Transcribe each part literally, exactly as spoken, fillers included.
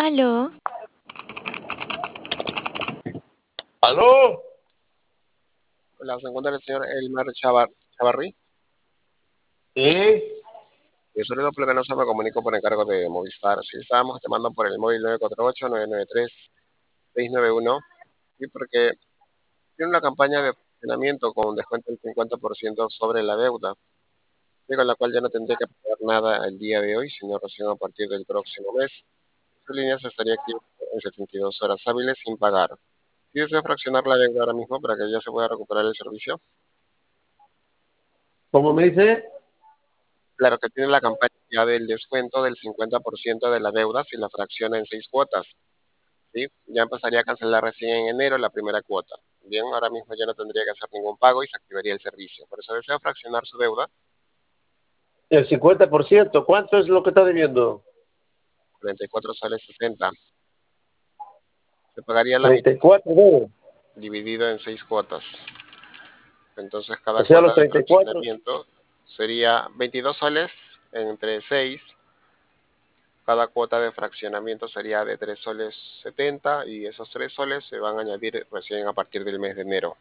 Aló, ¿Aló? Hola, se encuentra el señor Elmer Chavar, Chavarri. ¿Sí? Yo soy el doble que no se me comunico por encargo de Movistar. Sí, estábamos llamando por el móvil nueve cuatro ocho, nueve nueve tres, seis nueve uno y porque tiene una campaña de funcionamiento con un descuento del cincuenta por ciento sobre la deuda, y con la cual ya no tendría que pagar nada el día de hoy, sino recién a partir del próximo mes. Su línea se estaría activando en setenta y dos horas hábiles sin pagar. Si desea fraccionar la deuda ahora mismo para que ya se pueda recuperar el servicio, ¿Cómo me dice? claro que tiene la campaña ya del descuento del cincuenta por ciento de la deuda si la fracciona en seis cuotas, ¿sí? Ya empezaría a cancelar recién en enero la primera cuota. Bien, ahora mismo ya no tendría que hacer ningún pago y se activaría el servicio. Por eso desea fraccionar su deuda, El cincuenta por ciento. ¿Cuánto es lo que está debiendo? cuarenta y cuatro soles sesenta. Se pagaría la mitad treinta y cuatro debe. dividido en seis cuotas. Entonces cada O sea, cuota los de treinta y cuatro. fraccionamiento sería veintidós soles entre seis. Cada cuota de fraccionamiento sería de tres soles setenta y esos tres soles se van a añadir recién a partir del mes de enero.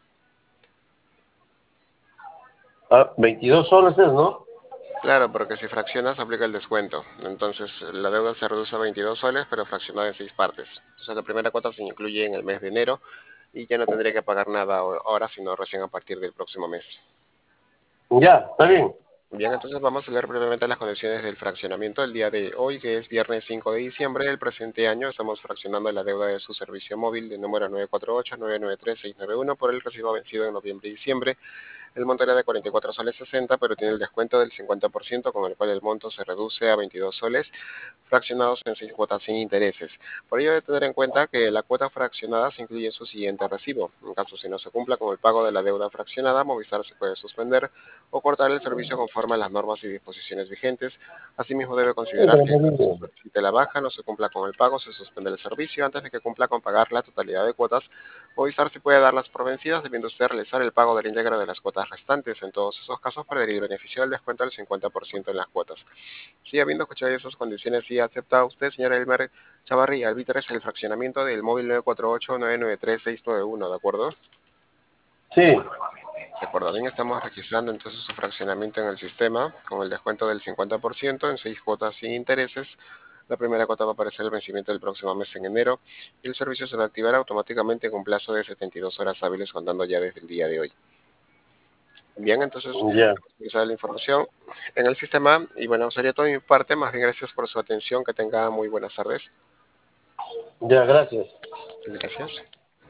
Ah, veintidós soles es, ¿no? Claro, porque si fraccionas aplica el descuento. Entonces la deuda se reduce a veintidós soles, pero fraccionada en seis partes. Entonces la primera cuota se incluye en el mes de enero y ya no tendría que pagar nada ahora, sino recién a partir del próximo mes. Ya, está bien. Bien, entonces vamos a leer brevemente las condiciones del fraccionamiento. El día de hoy, que es viernes cinco de diciembre del presente año, estamos fraccionando la deuda de su servicio móvil de número nueve cuatro ocho, nueve nueve tres, seis nueve uno por el recibo vencido en noviembre y diciembre. El monto era de cuarenta y cuatro soles sesenta, pero tiene el descuento del cincuenta por ciento, con el cual el monto se reduce a veintidós soles, fraccionados en seis cuotas sin intereses. Por ello, debe tener en cuenta que la cuota fraccionada se incluye en su siguiente recibo. En caso si no se cumpla con el pago de la deuda fraccionada, Movistar se puede suspender o cortar el servicio conforme a las normas y disposiciones vigentes. Asimismo, debe Sí, considerar pero que en no caso se digo. solicite la baja, no se cumpla con el pago, se suspende el servicio antes de que cumpla con pagar la totalidad de cuotas. Movistar sí puede darlas por vencidas, debiendo usted realizar el pago del íntegro de las cuotas restantes. En todos esos casos, perdería el beneficio del descuento del cincuenta por ciento en las cuotas. Si habiendo escuchado esas condiciones, sí acepta usted, señor Elmer Chavarri, arbitrar el fraccionamiento del móvil nueve cuatro ocho, nueve nueve tres, seis nueve uno, ¿de acuerdo? Sí. De acuerdo, bien, estamos registrando entonces su fraccionamiento en el sistema con el descuento del cincuenta por ciento en seis cuotas sin intereses. La primera cuota va a aparecer el vencimiento del próximo mes en enero y el servicio se va a activar automáticamente con plazo de setenta y dos horas hábiles contando ya desde el día de hoy. Bien, entonces, Ya. esa la información en el sistema y bueno, sería todo de mi parte. Más bien, gracias por su atención. Que tenga muy buenas tardes. Ya, gracias. Gracias.